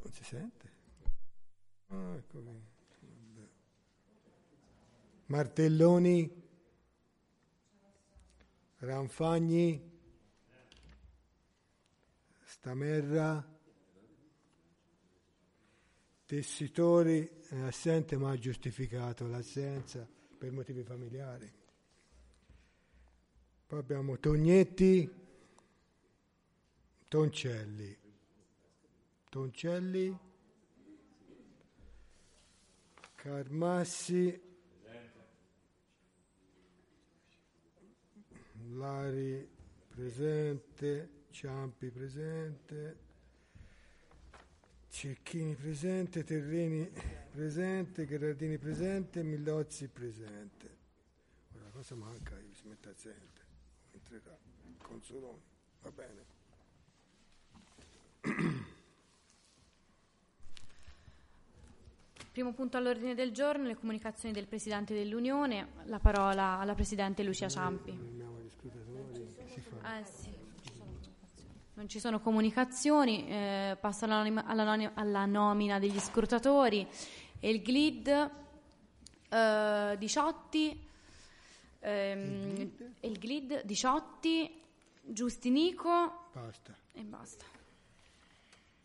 Non si sente? Ecco qui. Martelloni, Ranfagni, Stamerra, Tessitori è assente ma ha giustificato l'assenza per motivi familiari. Poi abbiamo Tognetti, Toncelli, Carmassi, Lari presente, Ciampi presente, Cecchini presente, Terrini presente, Gherardini presente, Millozzi presente. Ora cosa manca? Io si mette assente, entrerà Consoloni, va bene. Primo punto all'ordine del giorno, le comunicazioni del Presidente dell'Unione, la parola alla Presidente Lucia Ciampi. Sì. Non ci sono comunicazioni, passo alla nomina degli scrutatori. Il GLID Diciotti, Giustinico Basta. e basta.